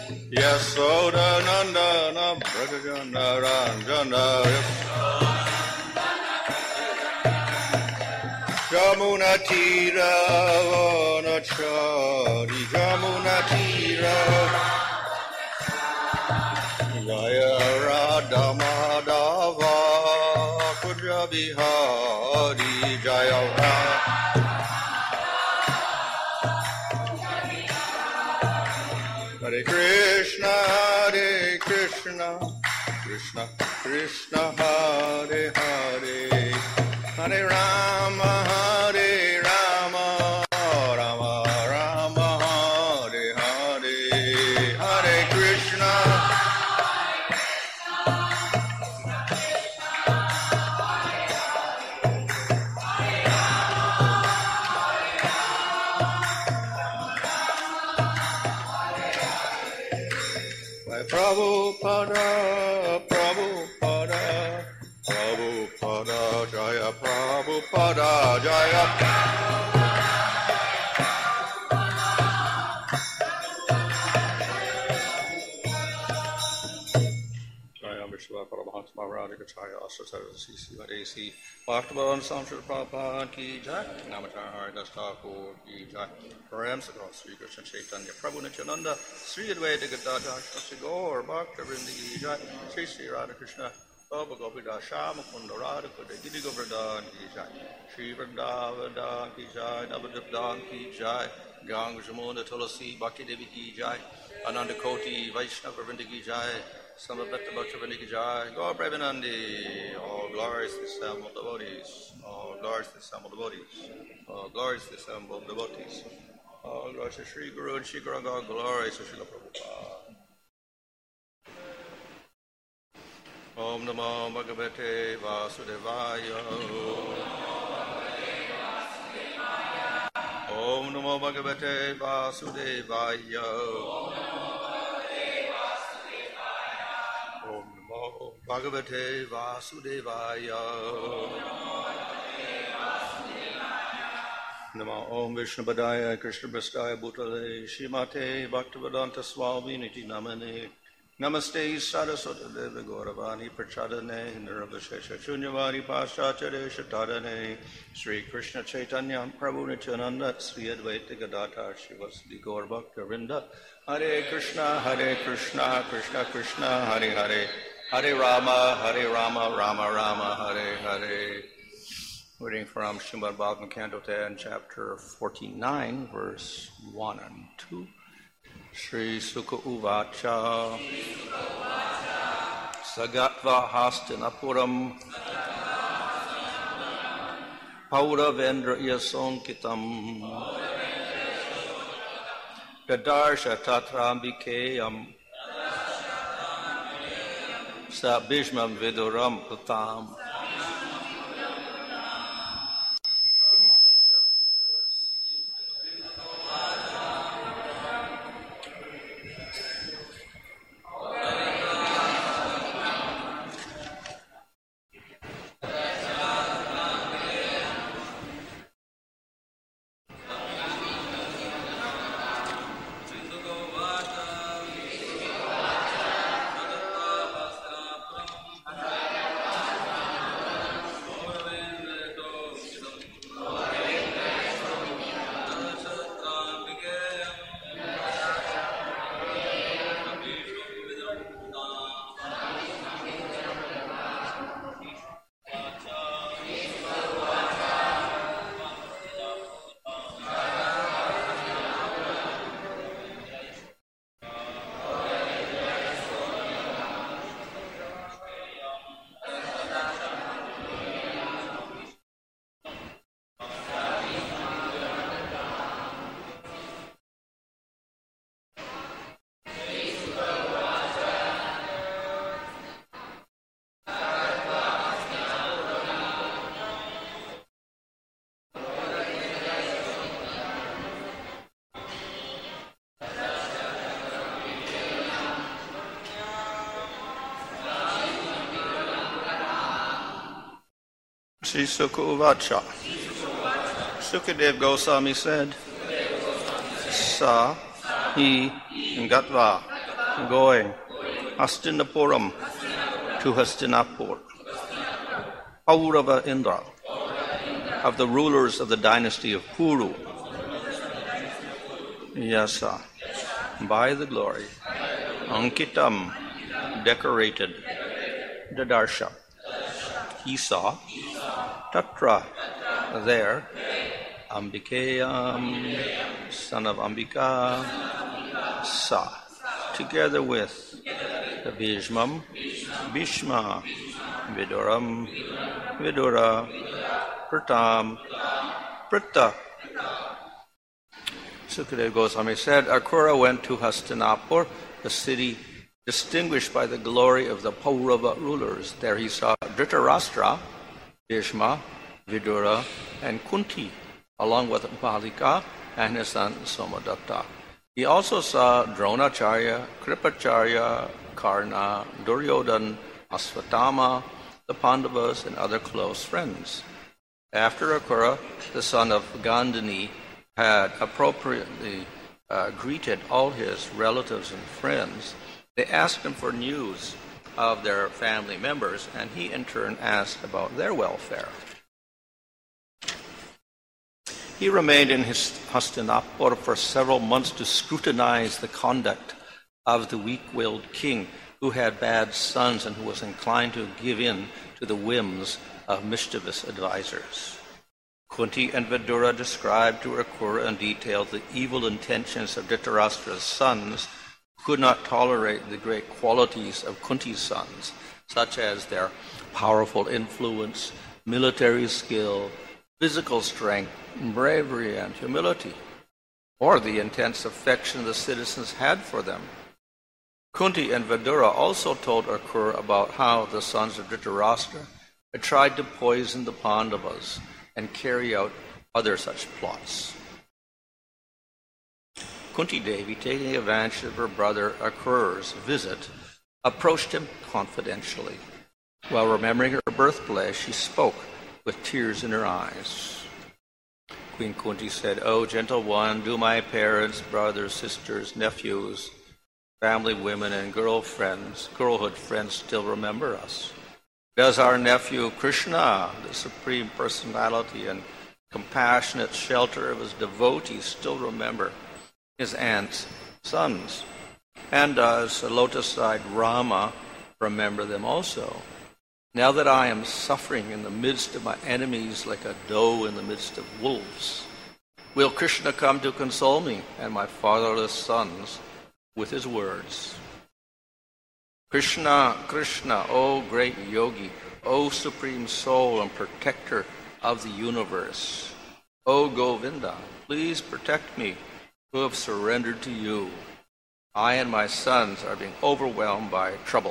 Yasodhanandana Brajajana Ranjana Jamuna Tira Vanachari Jamuna Tira Jaya Radha Madhava Kuja Bihari Jaya Radha Hare Krishna, Krishna Krishna, Hare Hare, Hare Rama, Rama Rama, Hare Hare, Hare Krishna, Prabhupada, Prabhupada, Prabhupada, Jaya Prabhupada, Jaya Jaya Vishwa Paramahatma Radhika Chaya Asatara Sisi Vadesi Bhaktavan Samshara Prabhupada Ki Jai Namachar Haridas Thakur Ki Jai Param Sakal Sri Krishna Chaitanya Prabhu Nityananda Sri Advaita Gadadha Shri Gaur Bhakta Vrinda Ki Jai Sri Radha Krishna Baba Gopida Shama Kunda Radha Giri Govardhan Ki Jai Sri Vrindavan Ki Jai Navadipdan Ki Jai Ganga Jamuna Tulasi Bhakti Devi Ki Jai Ananda Koti Vaishnava Vrinda Ki Jai Samavetta Bhakta Vrinda Ki Jai Gaur Premanandi all glories to the assembled devotees all glories to the assembled devotees all glories to the assembled devotees all glories to Sri Guru and Sri Guru God glories to Srila Prabhupada Om Namo Bhagavate Vasudevaya Om Namo Bhagavate Vasudevaya Om Namo Bhagavate Vasudevaya Namo Om Vishnupadaya Krishna Prastaya Bhutale Shrimate Bhaktivedanta Swami Niti Namane Namaste Saraswati Deva Gauravani Prachadane Nirvashesha Shunyavani Paschacharya Shatadane Sri Krishna Chaitanya Prabhu Nityananda Sri Advaita Gadadhar Shivasadi Gaur Bhakta Vrinda Hare Krishna Krishna Krishna Hare Hare Hare Rama Rama Rama Hare Hare. Reading from Srimad Bhagavatam Canto 10 chapter 49 verse 1 and 2. Sri Sukha Uvacha Sagatva Hastinapuram Pauravendra Yasonkitam Gadarsha Tatrambikeyam Sabhishmam Viduram Patam Sri Sukha Uvacha. Sukadev Goswami said, Sa hi gatva going, Hastinapuram to Hastinapur, Paurava Indra, of the rulers of the dynasty of Puru, Yasa, by the glory, Ankitam, decorated, Dadarsha, he saw, Tatra, there, Ambikayam, son of Ambika, Sa, together with the Bhishmam, Bhishma, Viduram, Vidura, Pratam, Pritta. Sukadeva Goswami said, Akrura went to Hastinapur, the city distinguished by the glory of the Paurava rulers. There he saw Dhritarashtra, Bhishma, Vidura, and Kunti, along with Balika and his son Somadatta. He also saw Dronacharya, Kripacharya, Karna, Duryodhan, Asvatthama, the Pandavas, and other close friends. After Akrura, the son of Gandhini, had appropriately greeted all his relatives and friends, they asked him for news of their family members, and he in turn asked about their welfare. He remained in his Hastinapur for several months to scrutinize the conduct of the weak-willed king who had bad sons and who was inclined to give in to the whims of mischievous advisers. Kunti and Vidura described to Akrura in detail the evil intentions of Dhritarashtra's sons, who could not tolerate the great qualities of Kunti's sons, such as their powerful influence, military skill, physical strength, bravery, and humility, or the intense affection the citizens had for them. Kunti and Vidura also told Akrura about how the sons of Dhritarashtra had tried to poison the Pandavas and carry out other such plots. Kunti Devi, taking advantage of her brother Akrura's visit, approached him confidentially. While remembering her birthplace, she spoke with tears in her eyes. Queen Kunti said, "O gentle one, do my parents, brothers, sisters, nephews, family women, and girlhood friends still remember us? Does our nephew Krishna, the Supreme Personality and compassionate shelter of his devotees, still remember his aunt's sons? And does lotus-eyed Rama remember them also? Now that I am suffering in the midst of my enemies like a doe in the midst of wolves, will Krishna come to console me and my fatherless sons with his words? Krishna, Krishna, O great yogi, O supreme soul and protector of the universe, O Govinda, please protect me who have surrendered to you. I and my sons are being overwhelmed by trouble."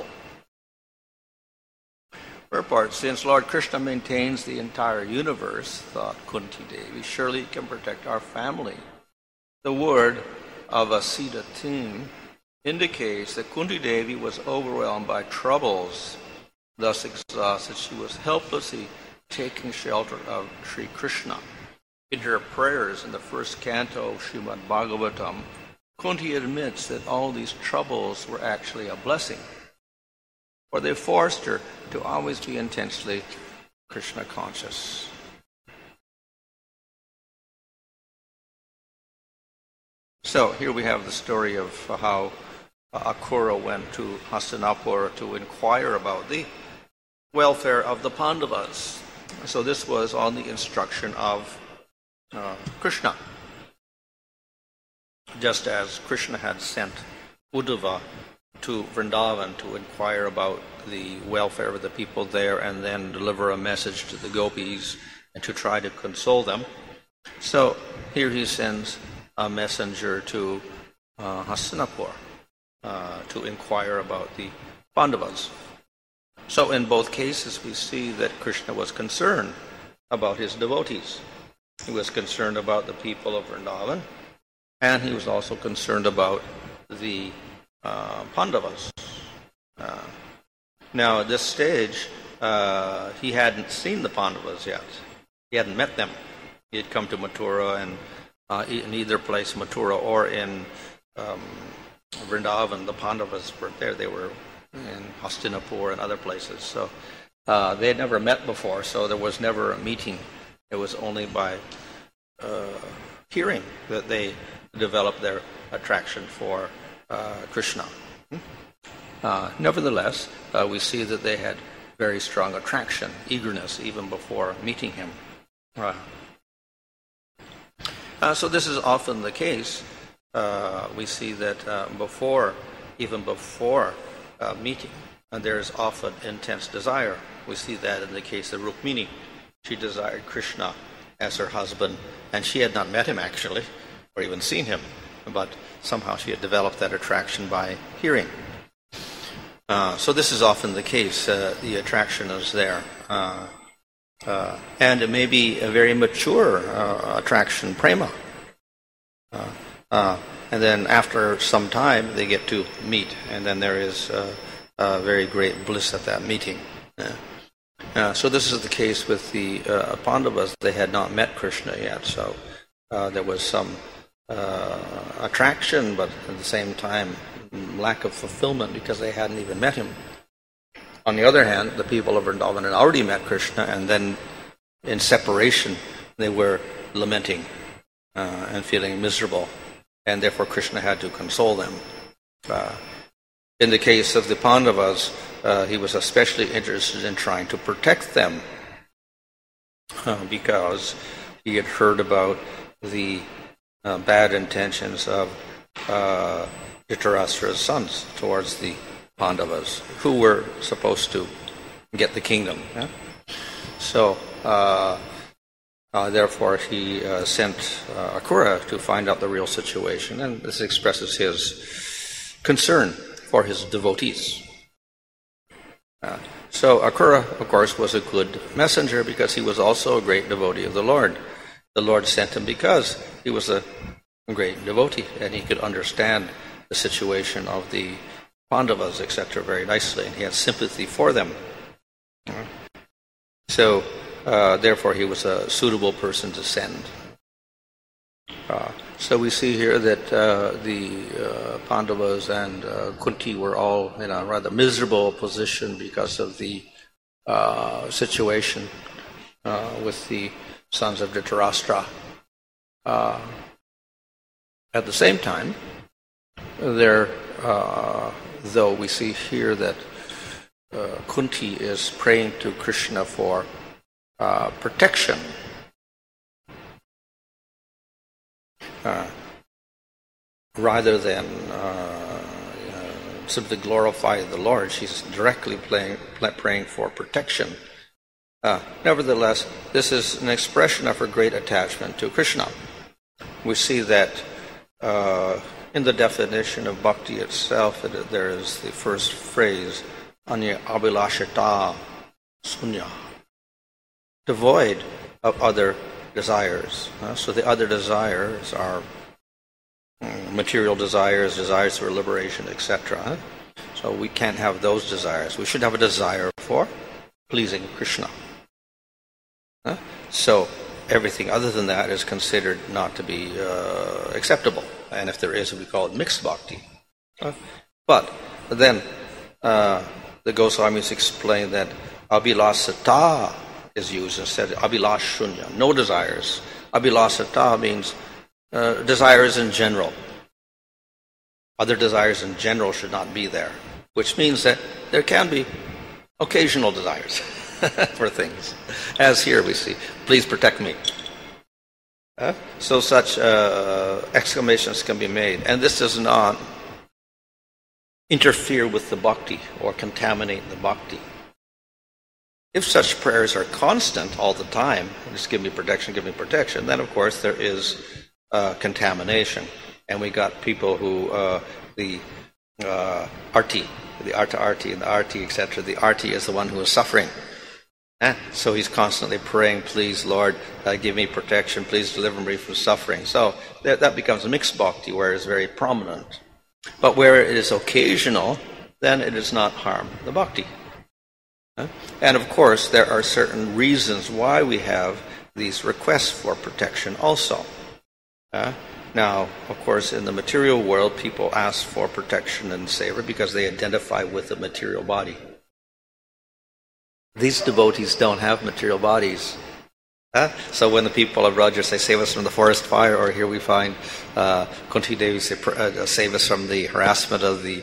For her part, since Lord Krishna maintains the entire universe, thought Kunti Devi, surely he can protect our family. The word of Asidatin indicates that Kunti Devi was overwhelmed by troubles. Thus exhausted, she was helplessly taking shelter of Sri Krishna. In her prayers in the first canto of Srimad Bhagavatam, Kunti admits that all these troubles were actually a blessing, for they forced her to always be intensely Krishna conscious. So here we have the story of how Akrura went to Hastinapur to inquire about the welfare of the Pandavas. So this was on the instruction of Krishna, just as Krishna had sent Uddhava to Vrindavan to inquire about the welfare of the people there and then deliver a message to the gopis and to try to console them. So here he sends a messenger to Hastinapur to inquire about the Pandavas. So in both cases we see that Krishna was concerned about his devotees. He was concerned about the people of Vrindavan, and he was also concerned about the Pandavas. Now at this stage, he hadn't seen the Pandavas yet. He hadn't met them. He had come to Mathura, and in either place, Mathura or in Vrindavan, the Pandavas weren't there. They were in Hastinapur and other places. So they had never met before, so there was never a meeting. It was only by hearing that they developed their attraction for Krishna. Nevertheless, we see that they had very strong attraction, eagerness, even before meeting him. So this is often the case. We see that even before meeting, there is often intense desire. We see that in the case of Rukmini. She desired Krishna as her husband, and she had not met him actually, or even seen him, but somehow she had developed that attraction by hearing. So this is often the case. The attraction is there. And it may be a very mature attraction, prema. And then after some time, they get to meet, and then there is very great bliss at that meeting. So this is the case with the Pandavas. They had not met Krishna yet, so there was some attraction, but at the same time, lack of fulfillment because they hadn't even met him. On the other hand, the people of Vrindavan had already met Krishna, and then in separation, they were lamenting and feeling miserable, and therefore Krishna had to console them. In the case of the Pandavas, he was especially interested in trying to protect them because he had heard about the bad intentions of Dhritarashtra's sons towards the Pandavas, who were supposed to get the kingdom. So, therefore, he sent Akrura to find out the real situation, and this expresses his concern for his devotees. So Akrura, of course, was a good messenger because he was also a great devotee of the Lord. The Lord sent him because he was a great devotee, and he could understand the situation of the Pandavas, etc., very nicely, and he had sympathy for them. So, therefore, he was a suitable person to send. So we see here that the Pandavas and Kunti were all in a rather miserable position because of the situation with the sons of Dhritarashtra. At the same time, though we see here that Kunti is praying to Krishna for protection, rather than simply glorify the Lord, she's directly praying for protection. Nevertheless, this is an expression of her great attachment to Krishna. We see that in the definition of bhakti itself, there is the first phrase, anya abhilashita sunya, devoid of other desires. So the other desires are material desires, desires for liberation, etc. So we can't have those desires. We should have a desire for pleasing Krishna. So everything other than that is considered not to be acceptable. And if there is, we call it mixed bhakti. But then the Goswamis explain that abhilasata is used instead of abhilash shunya, no desires. Abhilasata means desires in general. Other desires in general should not be there, which means that there can be occasional desires for things. As here we see, please protect me. So such exclamations can be made, and this does not interfere with the bhakti or contaminate the bhakti. If such prayers are constant all the time, just give me protection, then of course there is contamination. And we got people who, the arti, the arta-arti and the arti, etc., the arti is the one who is suffering. So he's constantly praying, please Lord, give me protection, please deliver me from suffering. So that becomes a mixed bhakti where it is very prominent. But where it is occasional, then it does not harm the bhakti. And of course, there are certain reasons why we have these requests for protection also. Now, of course, in the material world, people ask for protection and savor because they identify with the material body. These devotees don't have material bodies. So when the people of Raja say, save us from the forest fire, or here we find Kunti Devi say, save us from the harassment of the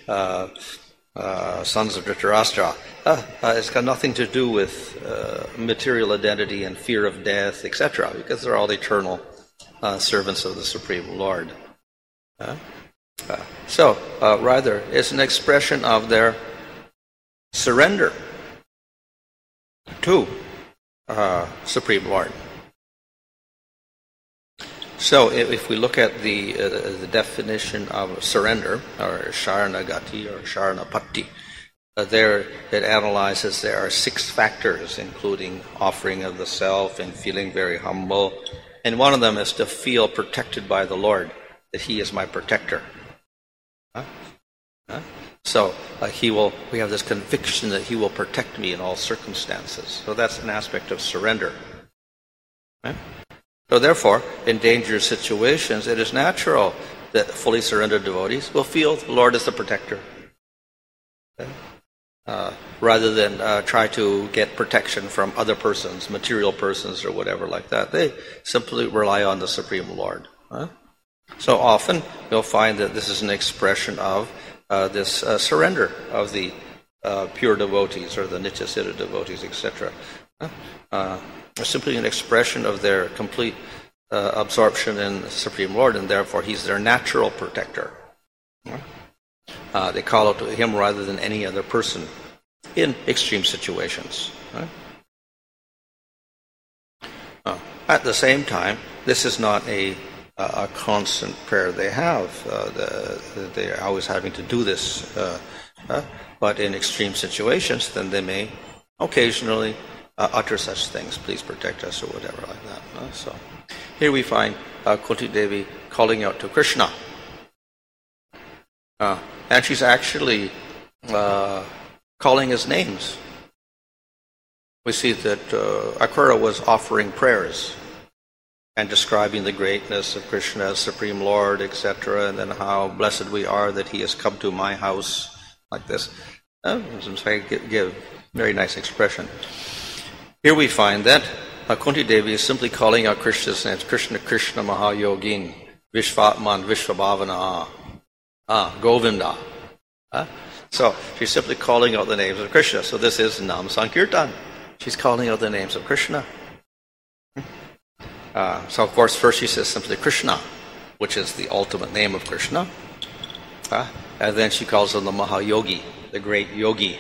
sons of Dhritarashtra, it's got nothing to do with material identity and fear of death, etc., because they're all eternal servants of the Supreme Lord. So rather, it's an expression of their surrender to Supreme Lord. So if we look at the definition of surrender, or Sharanagati or Sharanapatti, there it analyzes there are 6 factors, including offering of the self and feeling very humble. And one of them is to feel protected by the Lord, that He is my protector. So we have this conviction that He will protect me in all circumstances. So that's an aspect of surrender. So therefore, in dangerous situations, it is natural that fully surrendered devotees will feel the Lord is the protector. Rather than try to get protection from other persons, material persons or whatever like that. They simply rely on the Supreme Lord. So often you'll find that this is an expression of this surrender of the pure devotees or the Nityasiddha devotees, etc. Simply an expression of their complete absorption in the Supreme Lord, and therefore He's their natural protector. They call out to Him rather than any other person in extreme situations. At the same time, this is not a constant prayer they have. They're always having to do this. But in extreme situations, then they may occasionally utter such things, please protect us, or whatever like that. So here we find Kunti Devi calling out to Krishna. And she's actually calling his names. We see that Akrura was offering prayers and describing the greatness of Krishna as Supreme Lord, etc., and then how blessed we are that He has come to my house, like this. Give very nice expression. Here we find that Kunti Devi is simply calling out Krishna's names, Krishna Krishna Mahayogin, Vishvatman Vishvabhavana, Govinda. So she's simply calling out the names of Krishna. So this is Nam Sankirtan. She's calling out the names of Krishna. So of course first she says simply Krishna, which is the ultimate name of Krishna. And then she calls him the Mahayogi, the great yogi.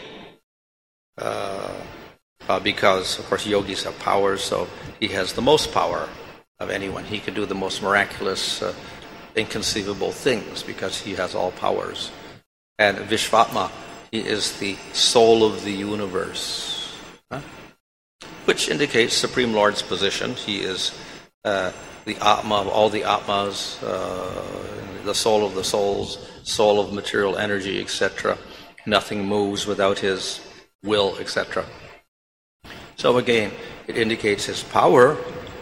Because of course yogis have powers, so he has the most power of anyone. He can do the most miraculous, inconceivable things because he has all powers. And Vishvatma, he is the soul of the universe, which indicates Supreme Lord's position. He is the Atma of all the Atmas, the soul of the souls, soul of material energy, etc. Nothing moves without His will, etc. So again, it indicates His power,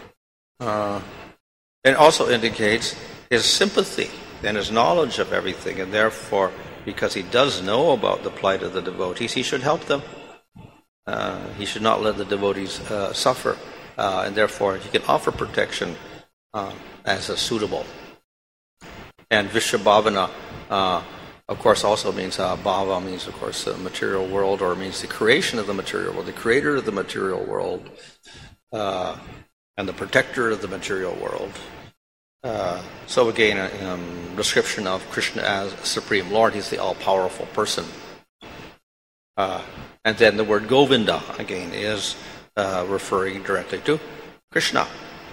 and also indicates His sympathy and His knowledge of everything, and therefore, because He does know about the plight of the devotees, He should help them. He should not let the devotees suffer, and therefore He can offer protection as a suitable. And Vishvabhavana, of course, also means bhava means, of course, the material world, or means the creation of the material world, the creator of the material world, and the protector of the material world. So again, a description of Krishna as Supreme Lord. He's the all-powerful person. And then the word Govinda, again, is referring directly to Krishna.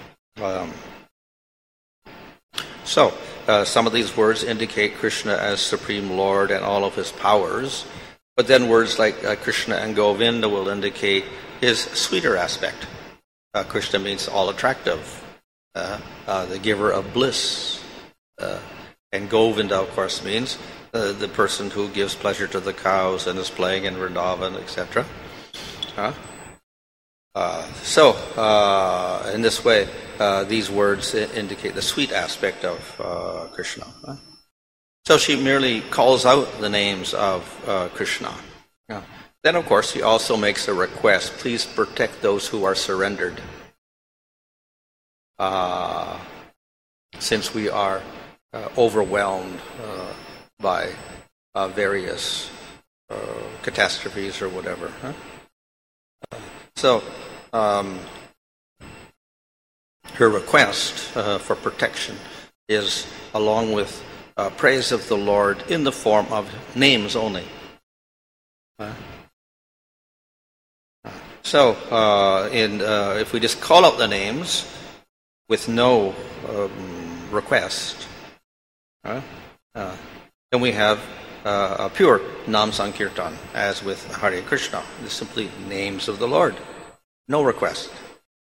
So some of these words indicate Krishna as Supreme Lord and all of His powers. But then words like Krishna and Govinda will indicate His sweeter aspect. Krishna means all attractive, the giver of bliss. And Govinda, of course, means the person who gives pleasure to the cows and is playing in Vrindavan, etc. So, in this way, these words indicate the sweet aspect of Krishna. So she merely calls out the names of Krishna. Then, of course, he also makes a request: please protect those who are surrendered, since we are overwhelmed by various catastrophes or whatever. So, her request for protection is along with praise of the Lord in the form of names only. So, if we just call out the names with no request, then we have a pure Nam Sankirtan, as with Hare Krishna. It's simply names of the Lord, no request.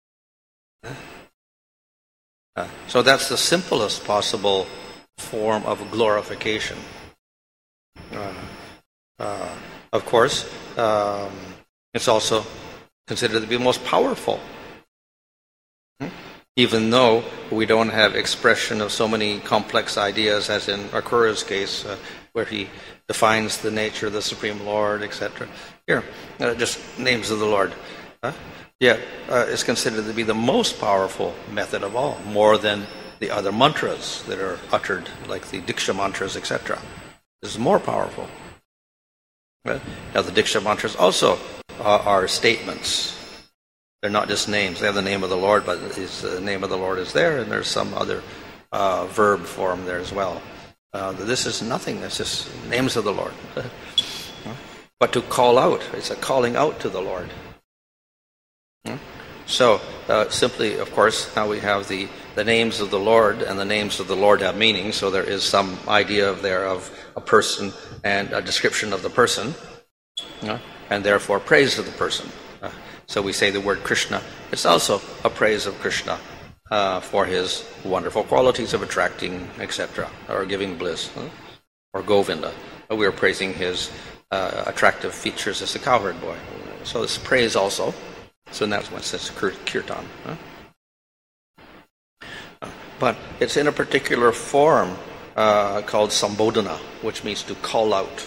So that's the simplest possible form of glorification. Of course, it's also considered to be the most powerful. Even though we don't have expression of so many complex ideas as in Akura's case, where he defines the nature of the Supreme Lord, etc. Here, just names of the Lord. Yet, it's considered to be the most powerful method of all, more than the other mantras that are uttered, like the Diksha mantras, etc. This is more powerful. Now, the Diksha mantras also are statements. They're not just names. They have the name of the Lord, but the name of the Lord is there, and there's some other verb form there as well. This is nothing. It's just names of the Lord. But to call out, it's a calling out to the Lord. So, simply, of course, now we have the names of the Lord, and the names of the Lord have meaning, so there is some idea there of a person and a description of the person, and therefore praise of the person. So we say the word Krishna. It's also a praise of Krishna for his wonderful qualities of attracting, etc., or giving bliss, or Govinda. We are praising his attractive features as a cowherd boy. So it's praise also. So in that sense, it's kirtan. But it's in a particular form called sambodhana, which means to call out.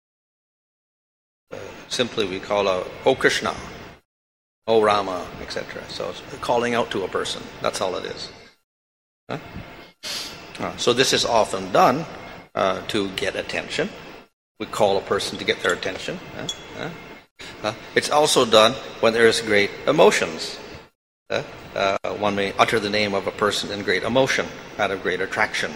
Simply we call out, "O Krishna," "O Rama," etc. So it's calling out to a person. That's all it is. So this is often done to get attention. We call a person to get their attention. It's also done when there is great emotions. One may utter the name of a person in great emotion, out of great attraction.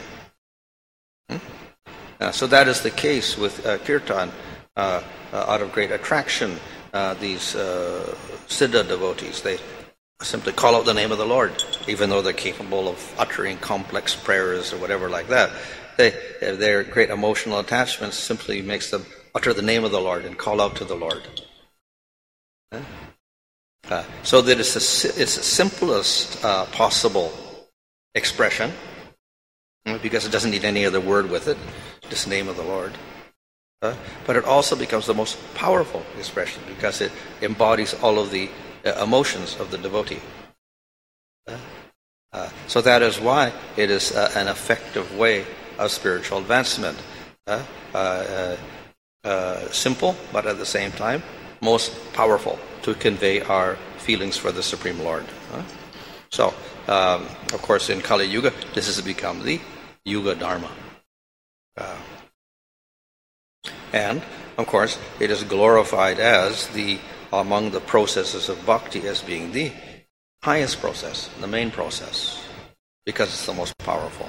So that is the case with kirtan. Out of great attraction, these Siddha devotees, they simply call out the name of the Lord, even though they're capable of uttering complex prayers or whatever like that. Their great emotional attachments simply makes them utter the name of the Lord and call out to the Lord. So that it's the simplest possible expression, because it doesn't need any other word with it, just name of the Lord. But it also becomes the most powerful expression because it embodies all of the emotions of the devotee. So that is why it is an effective way of spiritual advancement. Simple, but at the same time, most powerful to convey our feelings for the Supreme Lord. So, of course, in Kali Yuga, this has become the Yuga Dharma. And, of course, it is glorified as among the processes of bhakti as being the highest process, the main process, because it's the most powerful.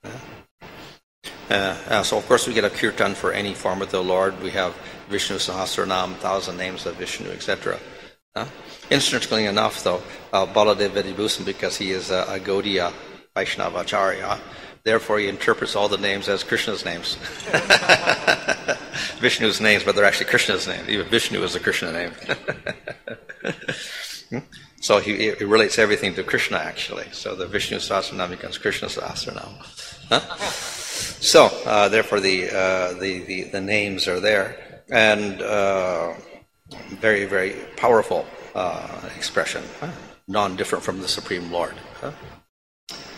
So, of course, we get a kirtan for any form of the Lord. We have Vishnu Sahasranam, 1,000 names of Vishnu, etc. Interestingly enough, though, Baladev Vedibhusan, because he is a Gaudiya Vaishnavacharya, therefore he interprets all the names as Krishna's names. Vishnu's names, but they're actually Krishna's names. Even Vishnu is a Krishna name. So he relates everything to Krishna, actually. So the Vishnu Sahasranam becomes Krishna Sahasranam. So therefore the names are there, and very, very powerful expression, non-different from the Supreme Lord.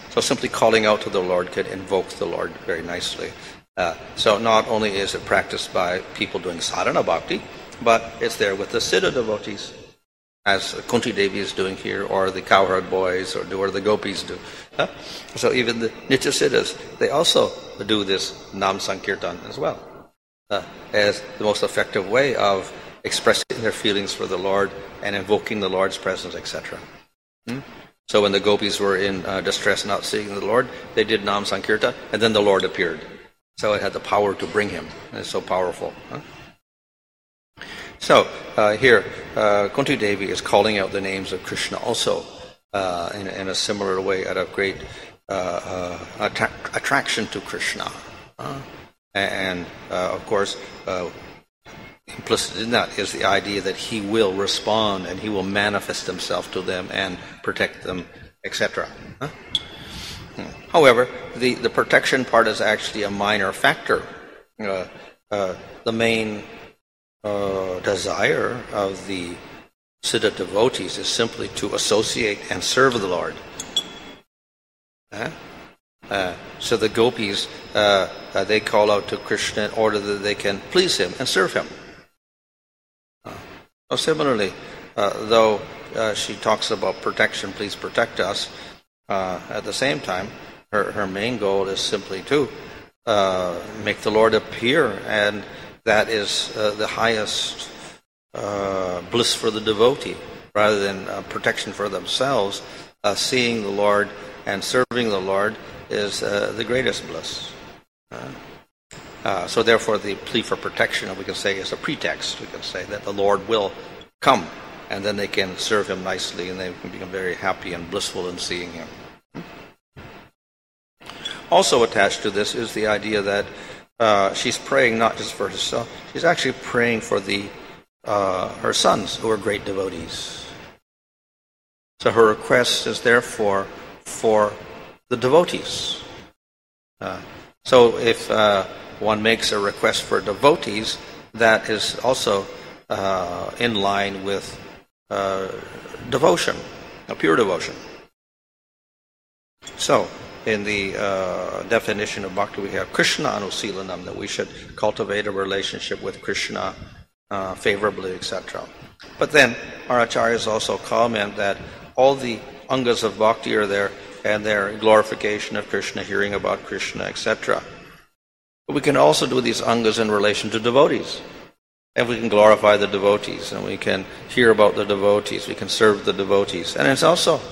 So simply calling out to the Lord could invoke the Lord very nicely. So not only is it practiced by people doing sadhana bhakti, but it's there with the Siddha devotees, as Kunti Devi is doing here, or the cowherd boys, or the gopis do. So even the Nitya Siddhas, they also do this Nam Sankirtan as well, as the most effective way of expressing their feelings for the Lord and invoking the Lord's presence, etc. So when the gopis were in distress not seeing the Lord, they did Nam Sankirtan, and then the Lord appeared. So it had the power to bring him. It's so powerful. So here, Kunti Devi is calling out the names of Krishna also in a similar way, out of great attraction to Krishna. And of course, implicit in that is the idea that he will respond and he will manifest himself to them and protect them, etc. However, the protection part is actually a minor factor. The main desire of the Siddha devotees is simply to associate and serve the Lord. So the gopis, they call out to Krishna in order that they can please him and serve him. Similarly, though she talks about protection, please protect us, at the same time, her main goal is simply to make the Lord appear, and that is the highest bliss for the devotee, rather than protection for themselves. Seeing the Lord and serving the Lord is the greatest bliss. So therefore the plea for protection, we can say, is a pretext. We can say that the Lord will come, and then they can serve him nicely, and they can become very happy and blissful in seeing him. Also attached to this is the idea that she's praying not just for herself, she's actually praying for her sons, who are great devotees. So her request is therefore for the devotees. So if one makes a request for devotees, that is also in line with devotion, a pure devotion. So, in the definition of bhakti, we have Krishna Anusilanam, that we should cultivate a relationship with Krishna favorably, etc. But then our acharyas also comment that all the angas of bhakti are there, and their glorification of Krishna, hearing about Krishna, etc. But we can also do these angas in relation to devotees. And we can glorify the devotees, and we can hear about the devotees, we can serve the devotees. And it's also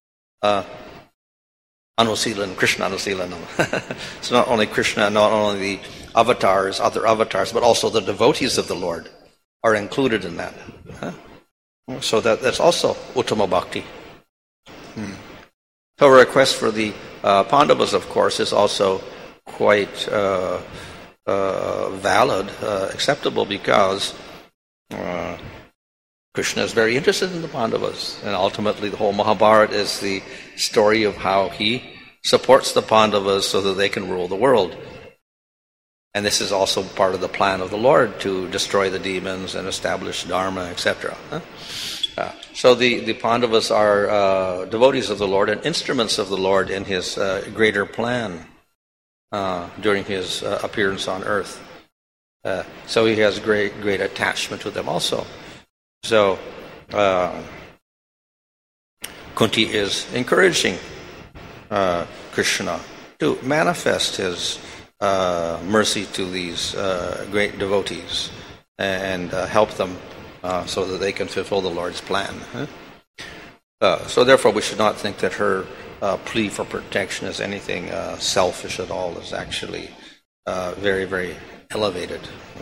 Anusilan, Krishna Anusilanam. It's not only Krishna, not only the avatars, other avatars, but also the devotees of the Lord are included in that. So that's also Uttama Bhakti. So a request for the Pandavas, of course, is also quite valid, acceptable, because Krishna is very interested in the Pandavas, and ultimately the whole Mahabharata is the story of how he supports the Pandavas so that they can rule the world. And this is also part of the plan of the Lord, to destroy the demons and establish Dharma, etc. So the Pandavas are devotees of the Lord and instruments of the Lord in his greater plan during his appearance on earth. So he has great attachment to them also. So Kunti is encouraging Krishna to manifest his mercy to these great devotees and help them so that they can fulfill the Lord's plan. So therefore we should not think that her plea for protection is anything selfish at all. It's actually very, very elevated.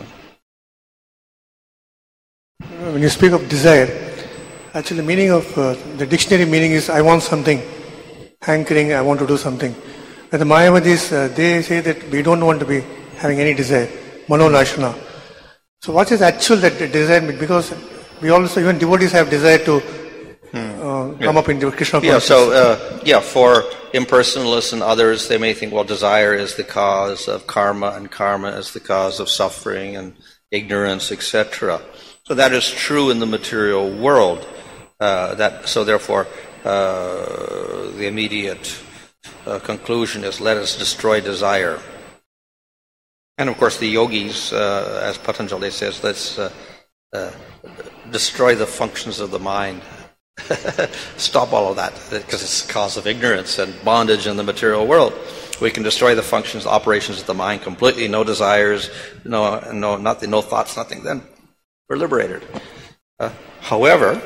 When you speak of desire, actually the meaning of the dictionary meaning is I want something, hankering, I want to do something. But the Mayavadis, they say that we don't want to be having any desire, manolashana. So what is actual that desire? Because we also, even devotees have desire to come up into Krishna consciousness. So for impersonalists and others, they may think, well, desire is the cause of karma, and karma is the cause of suffering and ignorance, etc. So that is true in the material world. So therefore, the immediate conclusion is, let us destroy desire. And of course the yogis, as Patanjali says, let's destroy the functions of the mind. Stop all of that, because it's the cause of ignorance and bondage in the material world. We can destroy the functions, operations of the mind completely, no desires, no thoughts, nothing. Then we're liberated. However,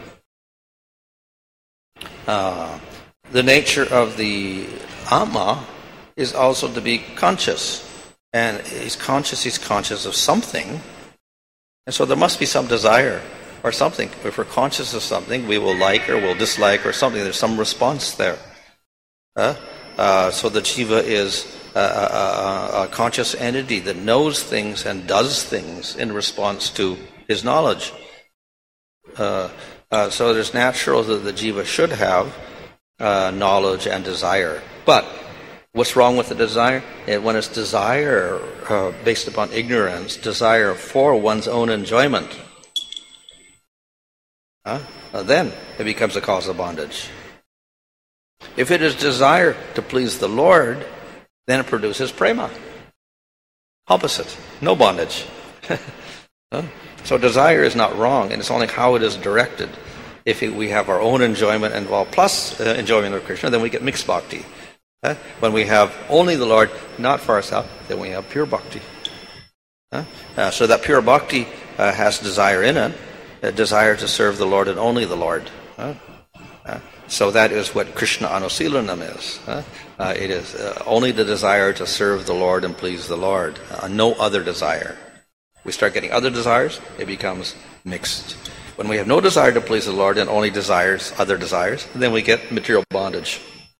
the nature of the Atma is also to be conscious. And he's conscious of something. And so there must be some desire or something. If we're conscious of something, we will like or will dislike or something. There's some response there. So the jiva is a conscious entity that knows things and does things in response to his knowledge. So it is natural that the jiva should have knowledge and desire. But what's wrong with the desire? When it's desire based upon ignorance, desire for one's own enjoyment, then it becomes a cause of bondage. If it is desire to please the Lord, then it produces prema. Opposite, no bondage. So desire is not wrong, and it's only how it is directed. If we have our own enjoyment involved plus enjoyment of Krishna, then we get mixed bhakti. When we have only the Lord, not for ourselves, then we have pure bhakti. So that pure bhakti has desire in it, a desire to serve the Lord and only the Lord. So that is what Krishna Anusilanam is. It is only the desire to serve the Lord and please the Lord, no other desire. We start getting other desires, it becomes mixed. When we have no desire to please the Lord and only desires, other desires, then we get material bondage.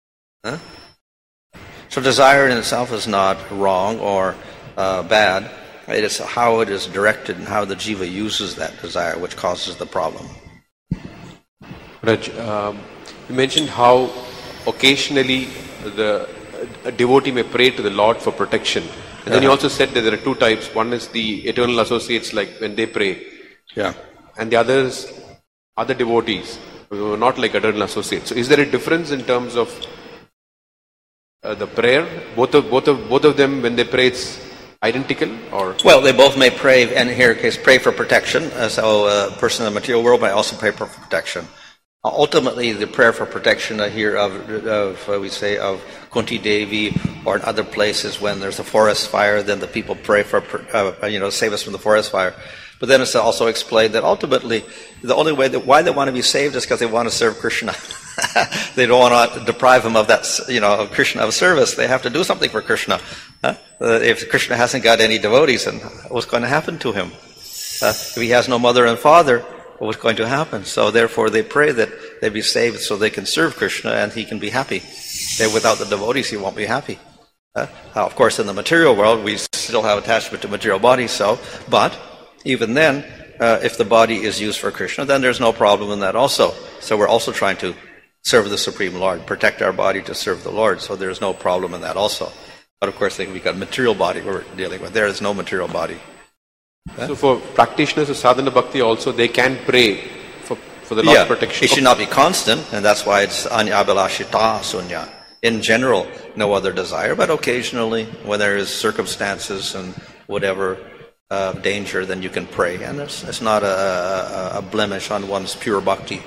So desire in itself is not wrong or bad. It is how it is directed and how the jiva uses that desire which causes the problem. Raj, you mentioned how occasionally a devotee may pray to the Lord for protection. And then you also said that there are two types. One is the eternal associates, like when they pray. Yeah. And the others, other devotees, who are not like eternal associates. So is there a difference in terms of the prayer? Both of them, when they pray, it's identical, or? Well, they both may pray, and in here case, pray for protection. So a person in the material world may also pray for protection. Ultimately, the prayer for protection here of Kunti Devi, or in other places when there's a forest fire, then the people pray for save us from the forest fire. But then it's also explained that ultimately the only way why they want to be saved is because they want to serve Krishna. They don't want to deprive him of that, of Krishna of service. They have to do something for Krishna. If Krishna hasn't got any devotees, then what's going to happen to him? If he has no mother and father, what's going to happen? So therefore they pray that they be saved so they can serve Krishna and he can be happy. And without the devotees he won't be happy. Of course in the material world we still have attachment to material bodies, but even then, if the body is used for Krishna, then there's no problem in that also. So we're also trying to serve the Supreme Lord, protect our body to serve the Lord, so there's no problem in that also. But of course we've got material body we're dealing with. There is no material body. So for practitioners of sadhana bhakti also, they can pray for the Lord's protection. It should not be constant, and that's why it's anyabhalashita sunya. In general, no other desire, but occasionally, when there is circumstances and whatever danger, then you can pray, and it's not a blemish on one's pure bhakti.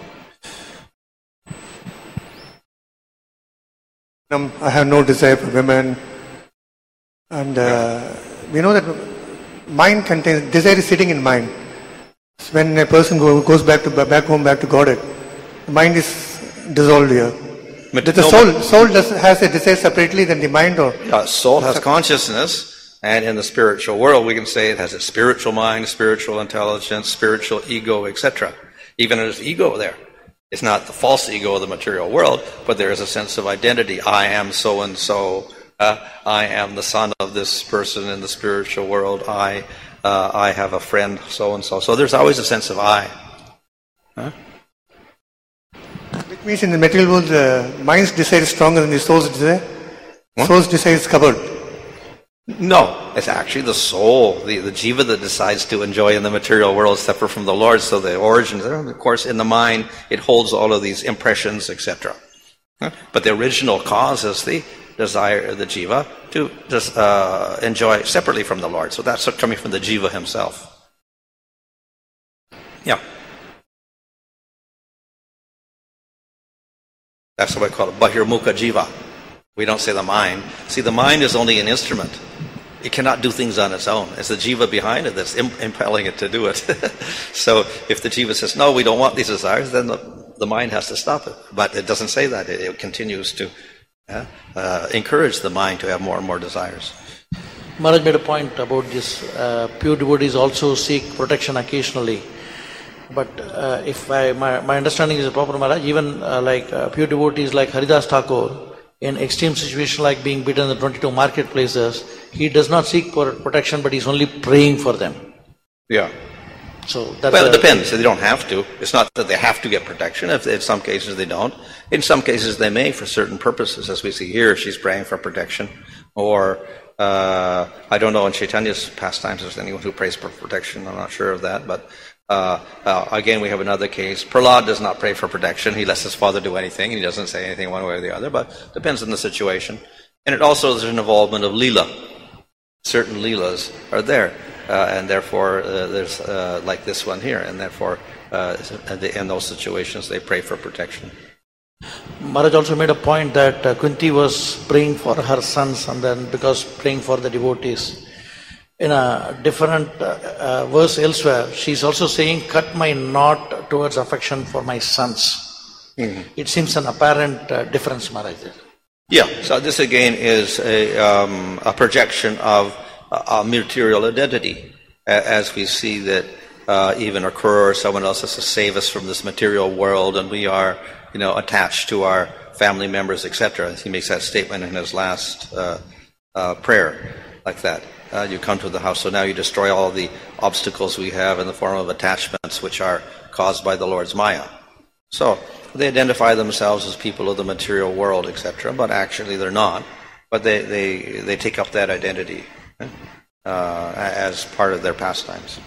I have no desire for women, and we know that mind contains, desire is sitting in mind. So when a person goes back home to Godhead, the mind is dissolved here. The soul has a desire separately than the mind, or? Yeah, soul has consciousness, and in the spiritual world we can say it has a spiritual mind, spiritual intelligence, spiritual ego, etc. Even there's ego there. It's not the false ego of the material world, but there is a sense of identity. I am so and so. I am the son of this person in the spiritual world. I have a friend, so and so. So there's always a sense of I. Which means in the material world, the mind's desire is stronger than the soul's desire. Soul's desire is covered. No, it's actually the soul, the jiva that decides to enjoy in the material world separate from the Lord. So the origins, of course, in the mind, it holds all of these impressions, etc. But the original cause is the desire of the jiva to just enjoy separately from the Lord. So that's coming from the jiva himself. Yeah. That's what I call it, bahirmukha jiva. We don't say the mind. See, the mind is only an instrument. It cannot do things on its own. It's the jiva behind it that's impelling it to do it. So if the jiva says, no, we don't want these desires, then the mind has to stop it. But it doesn't say that. It continues to encourage the mind to have more and more desires. Maharaj made a point about this. Pure devotees also seek protection occasionally. But if my understanding is proper, Maharaj, even pure devotees like Haridas Thakur, in extreme situation like being beaten in the 22 marketplaces, he does not seek for protection, but he's only praying for them. Yeah. So that's well, it depends. They don't have to. It's not that they have to get protection. If in some cases they don't. In some cases they may for certain purposes. As we see here, she's praying for protection. Or, I don't know in Chaitanya's pastimes if there's anyone who prays for protection. I'm not sure of that. But again, we have another case. Prahlad does not pray for protection. He lets his father do anything. He doesn't say anything one way or the other. But it depends on the situation. And it also is an involvement of lila. Certain leelas are there. And therefore, there's like this one here, and therefore, in those situations, they pray for protection. Maharaj also made a point that Kunti was praying for her sons, and then because praying for the devotees. In a different verse elsewhere, she's also saying, cut my knot towards affection for my sons. Mm-hmm. It seems an apparent difference, Maharaj. Yeah, so this again is a projection of a material identity, as we see that even a Krur or someone else has to save us from this material world, and we are, attached to our family members, etc. He makes that statement in his last prayer, like that. You come to the house, so now you destroy all the obstacles we have in the form of attachments which are caused by the Lord's Maya. So they identify themselves as people of the material world, etc., but actually they're not. But they take up that identity as part of their pastimes.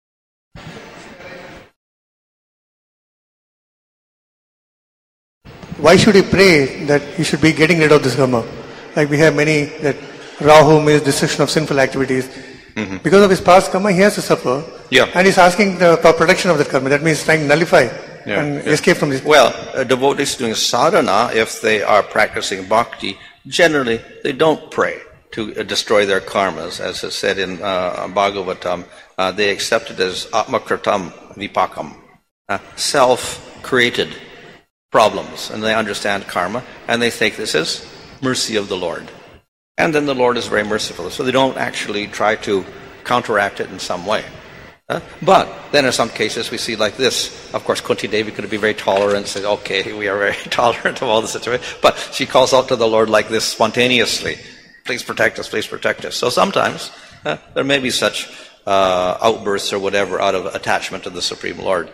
Why should he pray that he should be getting rid of this karma? Like we have many that Rahu means destruction of sinful activities. Mm-hmm. Because of his past karma, he has to suffer. Yeah. And he's asking for protection of that karma. That means trying to nullify and escape from this. Well, devotees doing sadhana, if they are practicing bhakti, generally they don't pray to destroy their karmas. As is said in Bhagavatam, they accept it as atmakritam vipakam, self-created problems. And they understand karma, and they think this is mercy of the Lord. And then the Lord is very merciful. So they don't actually try to counteract it in some way. But then in some cases we see like this. Of course, Kunti Devi could be very tolerant, says, okay, we are very tolerant of all the situation. But she calls out to the Lord like this spontaneously. Please protect us, please protect us. So sometimes there may be such outbursts or whatever out of attachment to the Supreme Lord.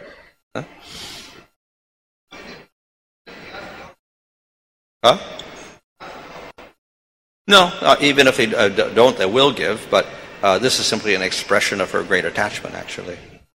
No, even if they don't, they will give, but this is simply an expression of her great attachment, actually.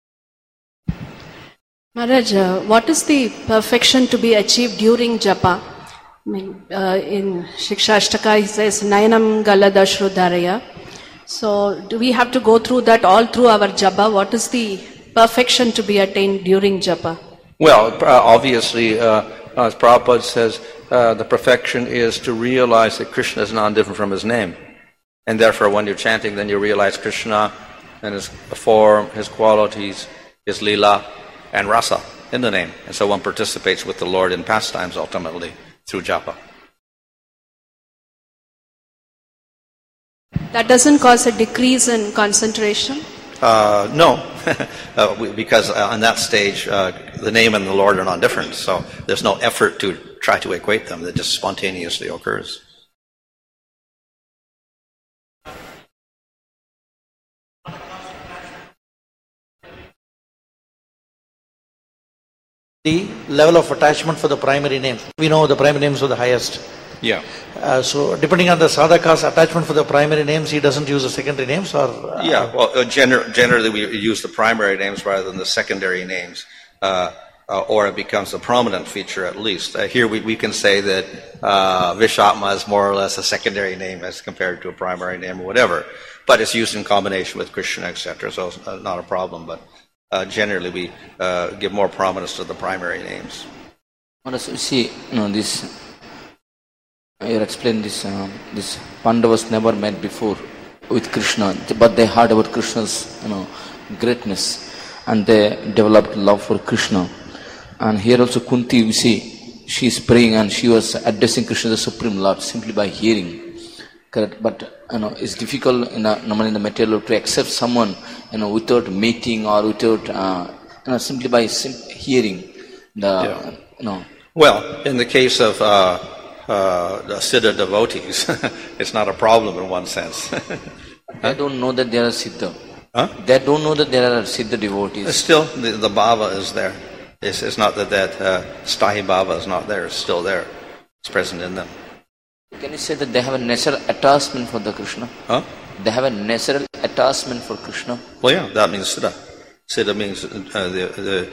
Maharaj, what is the perfection to be achieved during japa? I mean, in Shikshashtaka he says, Nayanam Galadashrudharaya. So, do we have to go through that all through our japa? What is the perfection to be attained during japa? Well, obviously, as Prabhupada says, the perfection is to realize that Krishna is non-different from his name. And therefore, when you're chanting, then you realize Krishna and his form, his qualities, his lila, and rasa in the name. And so one participates with the Lord in pastimes ultimately through japa. That doesn't cause a decrease in concentration? No, because on that stage, the name and the Lord are not different. So there's no effort to try to equate them. It just spontaneously occurs. The level of attachment for the primary names. We know the primary names are the highest. Yeah. So depending on the sadhaka's attachment for the primary names, he doesn't use the secondary names, or? Yeah, well, generally we use the primary names rather than the secondary names. or it becomes a prominent feature at least. Here we can say that Vishatma is more or less a secondary name as compared to a primary name or whatever, but it's used in combination with Krishna, etc., so it's not a problem, but generally we give more prominence to the primary names. You see, this, you explained this, this Pandavas never met before with Krishna, but they heard about Krishna's, greatness, and they developed love for Krishna. And here also Kunti, we see, she is praying and she was addressing Krishna the Supreme Lord simply by hearing. Correct? But it's difficult normally in the material to accept someone without meeting or without simply by hearing the Well, in the case of the Siddha devotees, it's not a problem in one sense. They don't know that there are Siddha. Huh? They don't know that there are Siddha devotees. Still, the bhava is there. It's not that Stahi bhava is not there. It's still there. It's present in them. Can you say that they have a natural attachment for the Krishna? Huh? They have a natural attachment for Krishna? Well, yeah, that means Siddha. Siddha means the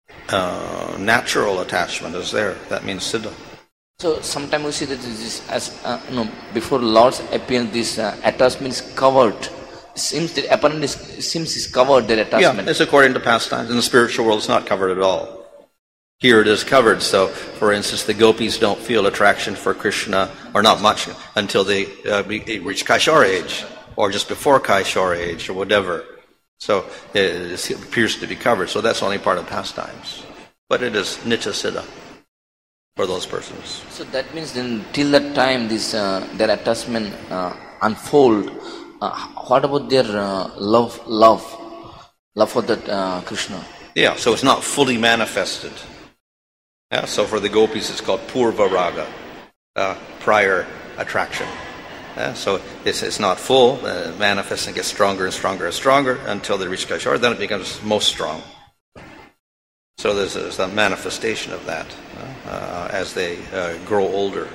natural attachment is there. That means Siddha. So sometimes we see that this, as before Lord's appearance, this attachment is covered. It seems that apparently is covered, their attachment. Yeah, it's according to pastimes. In the spiritual world, it's not covered at all. Here it is covered. So, for instance, the gopis don't feel attraction for Krishna, or not much, until they reach Kaishora age, or just before Kaishora age, or whatever. So it appears to be covered. So that's only part of pastimes. But it is Nitya Siddha for those persons. So that means then till that time this their attachment unfold. What about their love for that Krishna? Yeah, so it's not fully manifested. Yeah, so for the gopis it's called Purva Raga, prior attraction. Yeah, so it's not full, manifests and gets stronger and stronger and stronger until they reach Kaishora, then it becomes most strong. So there's a manifestation of that as they grow older.